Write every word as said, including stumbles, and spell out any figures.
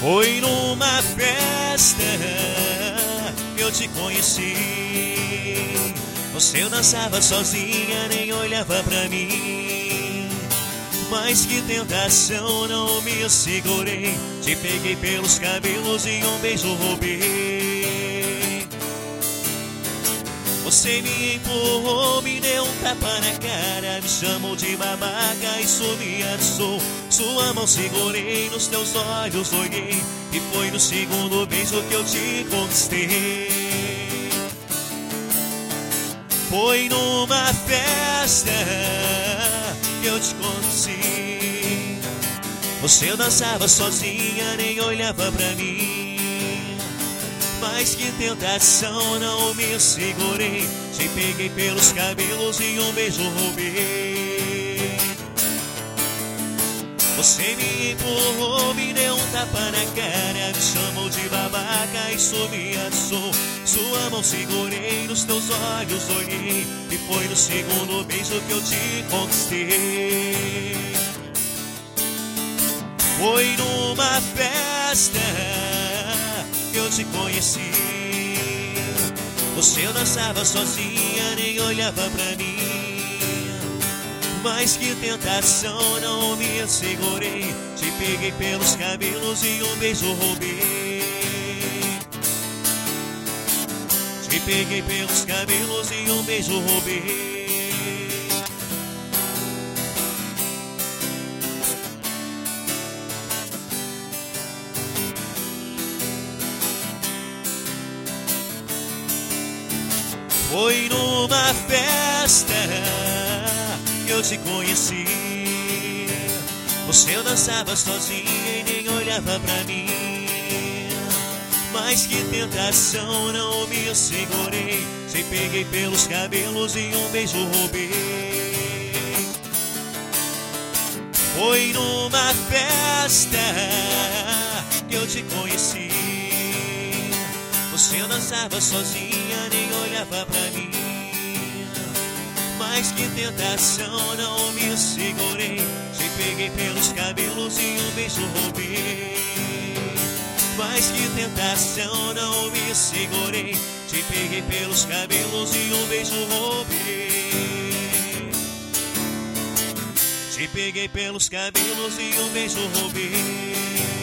Foi numa festa que eu te conheci. Você dançava sozinha, nem olhava pra mim. Mas que tentação, não me segurei. Te peguei pelos cabelos e um beijo roubei. Você me empurrou, me deu um tapa na cara, me chamou de babaca, isso me ameaçou. Sua mão segurei, nos teus olhos olhei, e foi no segundo beijo que eu te conquistei. Foi numa festa que eu te conheci. Você dançava sozinha, nem olhava pra mim. Mas que tentação, não me segurei. Te peguei pelos cabelos e um beijo roubei. Você me empurrou, me deu um tapa na cara, me chamou de babaca, isso me ameaçou. Sua mão segurei, nos teus olhos olhei, e foi no segundo beijo que eu te conquistei. Foi numa festa que eu te conheci. Você dançava sozinha, nem olhava pra mim. Mas que tentação, não me segurei. Te peguei pelos cabelos e um beijo roubei. Te peguei pelos cabelos e um beijo roubei. Foi numa festa que eu te conheci. Você dançava sozinha e nem olhava pra mim. Mas que tentação, não me segurei. Te peguei pelos cabelos e um beijo roubei. Foi numa festa que eu te conheci. Você dançava sozinha, nem olhava pra mim. Mas que tentação, não me segurei. Te peguei pelos cabelos e um beijo roubei. Mas que tentação, não me segurei. Te peguei pelos cabelos e um beijo roubei. Te peguei pelos cabelos e um beijo roubei.